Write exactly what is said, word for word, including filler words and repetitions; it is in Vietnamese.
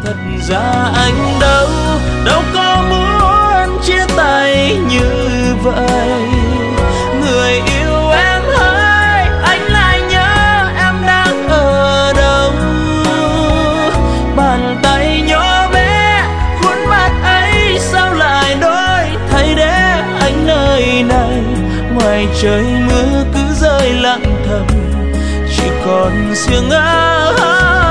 Thật ra anh đâu, đâu có muốn chia tay như vậy. Người yêu em ơi, anh lại nhớ em đang ở đâu. Bàn tay nhỏ bé, khuôn mặt ấy sao lại đổi thay để anh nơi này. Ngoài trời mưa cứ rơi lặng thầm, chỉ còn riêng anh